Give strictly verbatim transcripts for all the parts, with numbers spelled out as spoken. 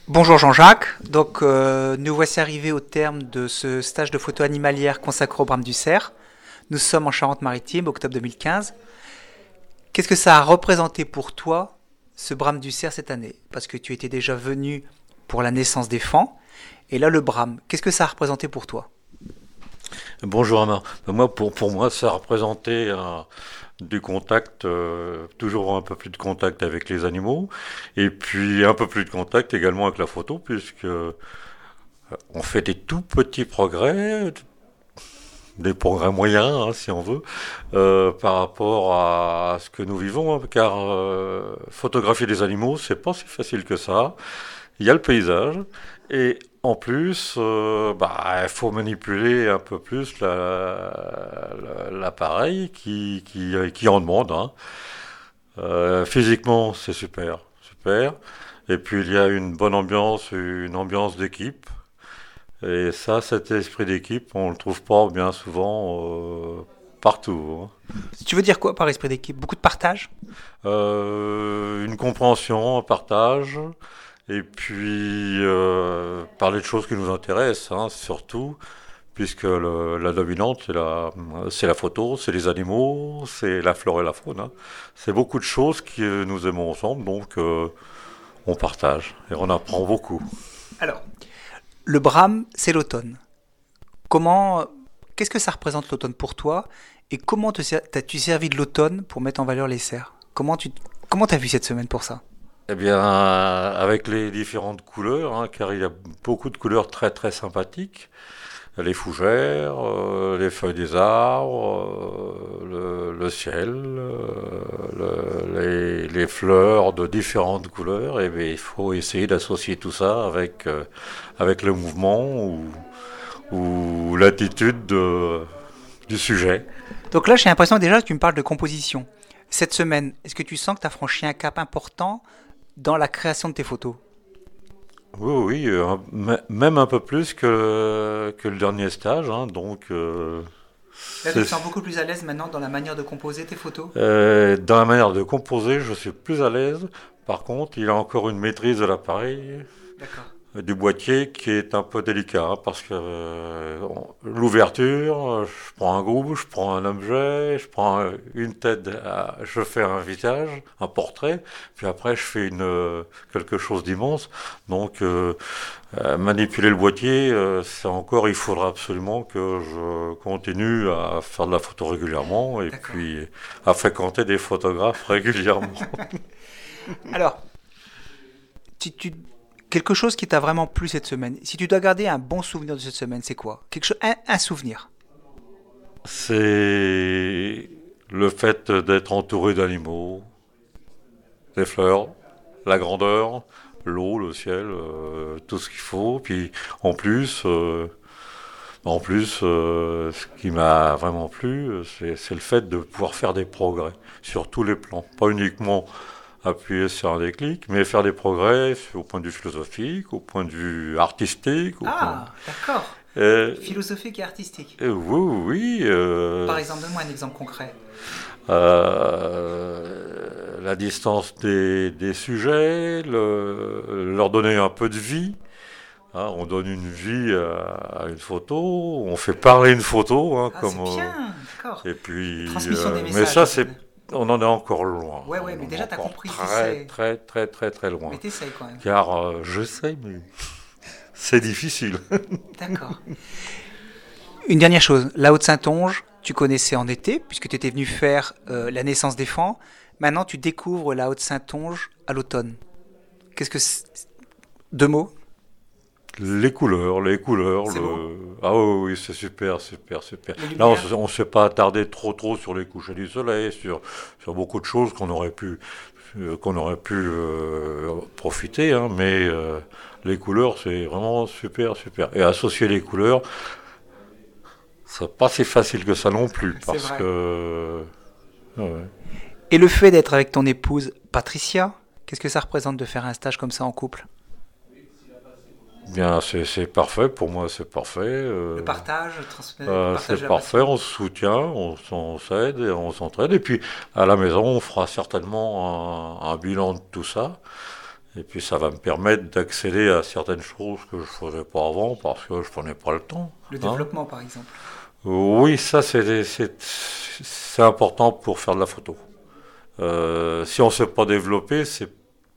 Bonjour Jean-Jacques, donc euh, nous voici arrivés au terme de ce stage de photo animalière consacré au brame du cerf. Nous sommes en Charente-Maritime, octobre deux mille quinze. Qu'est-ce que ça a représenté pour toi, ce brame du cerf cette année? Parce que tu étais déjà venu pour la naissance des faons, et là le brame, qu'est-ce que ça a représenté pour toi? Bonjour Amar. Ben, Moi, pour, pour moi, ça représentait un- du contact, euh, toujours un peu plus de contact avec les animaux, et puis un peu plus de contact également avec la photo, puisque euh, on fait des tout petits progrès, des progrès moyens, hein, si on veut, euh, par rapport à ce que nous vivons, hein, car euh, photographier des animaux, c'est pas si facile que ça. Il y a le paysage et en plus, euh, bah, il faut manipuler un peu plus la- la- l'appareil qui, qui, qui en demande, hein. Euh, physiquement, c'est super, super. Et puis il y a une bonne ambiance, une ambiance d'équipe. Et ça, cet esprit d'équipe, on le trouve pas bien souvent euh, partout, hein. Tu veux dire quoi par esprit d'équipe? Beaucoup de partage? Euh, une compréhension, un partage. Et puis euh, parler de choses qui nous intéressent, hein, surtout, puisque le- la dominante, c'est la, c'est la photo, c'est les animaux, c'est la flore et la faune, hein. C'est beaucoup de choses que nous aimons ensemble, donc euh, on partage et on apprend beaucoup. Alors, le brame, c'est l'automne. Comment, qu'est-ce que ça représente l'automne pour toi? Et comment te ser- t'as-tu servi de l'automne pour mettre en valeur les cerfs? Comment tu, comment t'as vu cette semaine pour ça? Eh bien, avec les différentes couleurs, hein, car il y a beaucoup de couleurs très très sympathiques. Les fougères, euh, les feuilles des arbres, euh, le, le ciel, euh, le- les, les fleurs de différentes couleurs. Et bien, il faut essayer d'associer tout ça avec, euh, avec le mouvement ou, ou l'attitude de- du sujet. Donc là, j'ai l'impression déjà que tu me parles de composition. Cette semaine, est-ce que tu sens que tu as franchi un cap important dans la création de tes photos? Oui, oui, euh, un- m- même un peu plus que, que le dernier stage, hein, donc euh, Là, tu c'est, te sens beaucoup plus à l'aise maintenant dans la manière de composer tes photos? euh, dans la manière de composer, je suis plus à l'aise. Par contre, il y a encore une maîtrise de l'appareil, D'accord. euh, du boîtier qui est un peu délicat, hein, parce que euh, on- l'ouverture, euh, je prends un groupe, je prends un objet, je prends euh, une tête, à- je fais un visage, un portrait, puis après je fais une, euh, quelque chose d'immense. Donc euh, Euh, manipuler le boîtier, euh, c'est encore, il faudra absolument que je continue à faire de la photo régulièrement et D'accord. puis à fréquenter des photographes régulièrement. Alors, si tu... quelque chose qui t'a vraiment plu cette semaine, si tu dois garder un bon souvenir de cette semaine, c'est quoi? Quelque chose, un, un souvenir. C'est le fait d'être entouré d'animaux, des fleurs, la grandeur, l'eau, le ciel, euh, tout ce qu'il faut. Puis en plus, euh, en plus, euh, ce qui m'a vraiment plu, euh, c'est, c'est le fait de pouvoir faire des progrès sur tous les plans. Pas uniquement appuyer sur un déclic, mais faire des progrès au point de vue philosophique, au point de vue artistique, au point... Ah, d'accord. Euh, Philosophique et artistique. euh, oui, oui. euh, Par exemple, donne-moi un exemple concret. euh, la distance des, des sujets, le- leur donner un peu de vie. Hein, on donne une vie à, à une photo, on fait parler une photo, hein, Ah, comme c'est euh, bien, d'accord. et puis Transmission des euh, mais messages, ça là, tu c'est veux dire. on en est encore loin, Ouais, ouais, on mais en est déjà, t'as encore compris, très t'essayes. très très très très très Mais loin. t'essayes quand même. Car euh, je sais, mais c'est difficile. D'accord. Une dernière chose, la Haute-Saintonge, tu connaissais en été, puisque tu étais venu faire euh, la naissance des Fans. Maintenant, tu découvres la Haute-Saintonge à l'automne. Qu'est-ce que c'est? Deux mots? Les couleurs, les couleurs, C'est beau? le ah oui, oui, c'est super, super, super. Les Là, on lumières? se- on s'est pas attardé trop, trop sur les couchers du soleil, sur sur beaucoup de choses qu'on aurait pu euh, qu'on aurait pu euh, profiter, hein, mais euh, les couleurs, c'est vraiment super, super. Et associer les couleurs, c'est pas si facile que ça non plus, C'est parce vrai. que ouais. Et le fait d'être avec ton épouse, Patricia, qu'est-ce que ça représente de faire un stage comme ça en couple? Bien, c'est c'est parfait, pour moi c'est parfait. Le euh, partage, transmettre, euh, partage c'est de la parfait, passion. on se soutient, on, s- on s'aide et on s'entraide. Et puis à la maison, on fera certainement un, un bilan de tout ça. Et puis ça va me permettre d'accéder à certaines choses que je ne faisais pas avant parce que je prenais pas le temps. Le hein. développement, par exemple. Oui, ça c'est, c'est, c'est important pour faire de la photo. Euh, si on ne sait pas développer, c'est,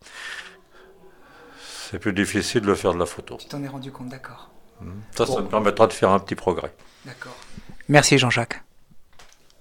c'est plus difficile de faire de la photo. Tu t'en es rendu compte, d'accord. Ça, Bon. ça me permettra de faire un petit progrès. D'accord. Merci Jean-Jacques.